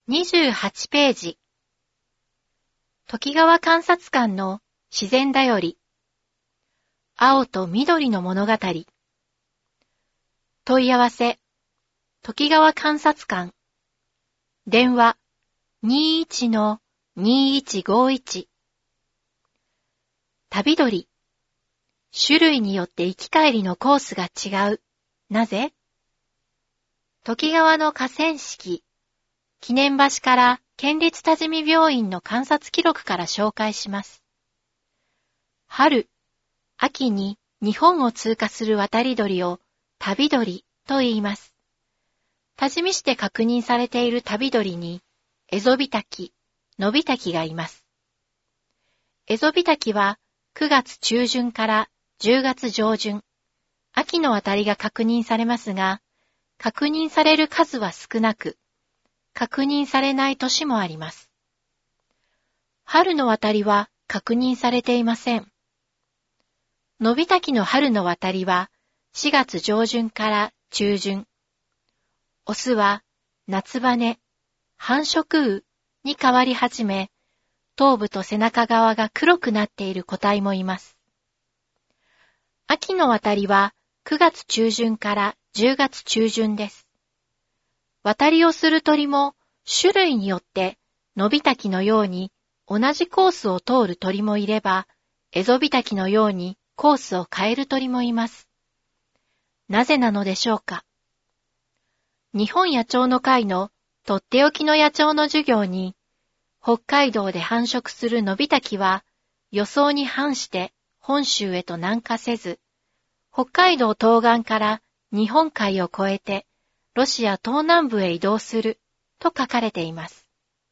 28ページ。時川観察館の自然だより。青と緑の物語。問い合わせ。時川観察館。電話 21-2151。旅鳥。種類によって行き帰りのコースが違う。なぜ？時川の河川敷。記念橋から県立多治見病院の観察記録から紹介します。春、秋に日本を通過する渡り鳥を旅鳥と言います。多治見市で確認されている旅鳥に、エゾビタキ、ノビタキがいます。エゾビタキは9月中旬から10月上旬、秋のあたりが確認されますが、確認される数は少なく、確認されない年もあります。春の渡りは確認されていません。ノビタキの春の渡りは4月上旬から中旬。オスは夏羽、繁殖羽に変わり始め、頭部と背中側が黒くなっている個体もいます。秋の渡りは9月中旬から10月中旬です。渡りをする鳥も種類によってノビタキのように同じコースを通る鳥もいれば、エゾビタキのようにコースを変える鳥もいます。なぜなのでしょうか。日本野鳥の会のとっておきの野鳥の授業に、北海道で繁殖するノビタキは予想に反して本州へと南下せず、北海道東岸から日本海を越えてロシア東南部へ移動すると書かれています。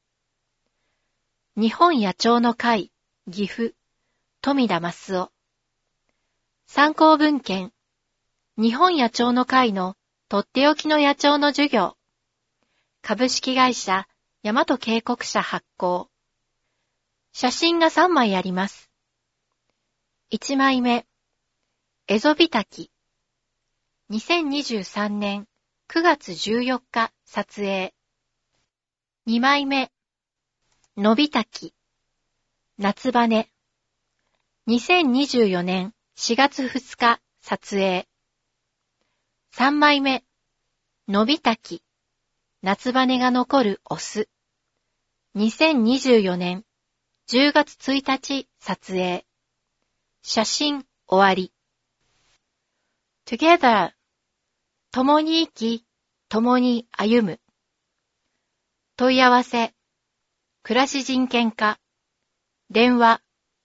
日本野鳥の会、岐阜、富田益夫。参考文献、日本野鳥の会のとっておきの野鳥の授業。株式会社、大和渓谷社発行。写真が3枚あります。1枚目、エゾビタキ。2023年9月14日撮影。2枚目、ノビタキ。夏羽。2024年4月2日撮影。3枚目、ノビタキ。夏羽が残るオス。2024年10月1日撮影。写真終わり。together 共に生き、共に歩む。問い合わせ。暮らし人権課。電話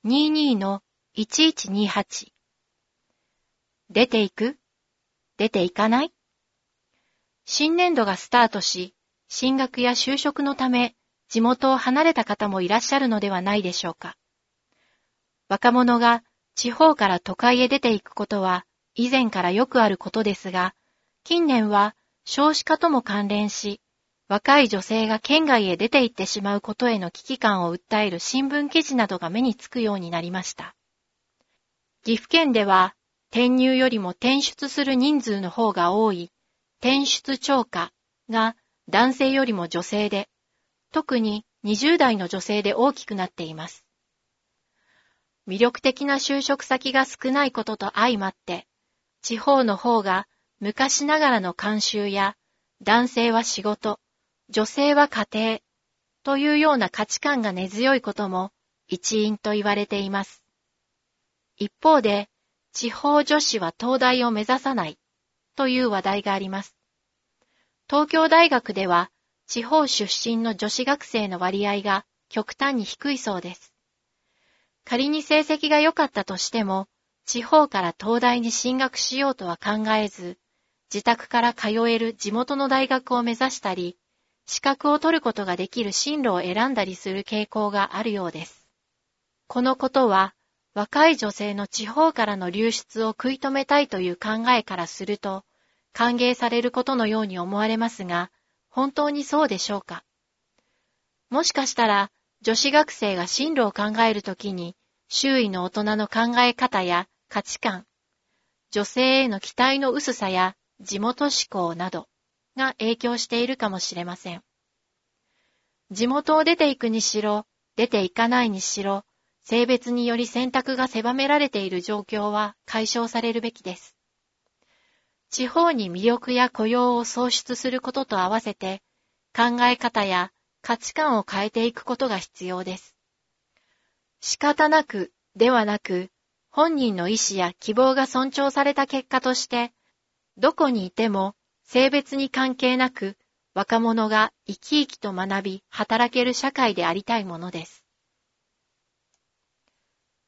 22-1128。出ていく？出ていかない？新年度がスタートし、進学や就職のため、地元を離れた方もいらっしゃるのではないでしょうか。若者が地方から都会へ出ていくことは以前からよくあることですが、近年は少子化とも関連し、若い女性が県外へ出て行ってしまうことへの危機感を訴える新聞記事などが目につくようになりました。岐阜県では、転入よりも転出する人数の方が多い、転出超過が男性よりも女性で、特に20代の女性で大きくなっています。魅力的な就職先が少ないことと相まって、地方の方が昔ながらの慣習や、男性は仕事、女性は家庭というような価値観が根強いことも一因と言われています。一方で、地方女子は東大を目指さないという話題があります。東京大学では地方出身の女子学生の割合が極端に低いそうです。仮に成績が良かったとしても、地方から東大に進学しようとは考えず、自宅から通える地元の大学を目指したり、資格を取ることができる進路を選んだりする傾向があるようです。このことは、若い女性の地方からの流出を食い止めたいという考えからすると、歓迎されることのように思われますが、本当にそうでしょうか。もしかしたら、女子学生が進路を考えるときに、周囲の大人の考え方や価値観、女性への期待の薄さや地元志向などが影響しているかもしれません。 地元を出ていくにしろ、出ていかないにしろ、性別により選択が狭められている状況は解消されるべきです。地方に魅力や雇用を創出することと合わせて、考え方や価値観を変えていくことが必要です。仕方なくではなく、本人の意思や希望が尊重された結果として、どこにいても性別に関係なく、若者が生き生きと学び、働ける社会でありたいものです。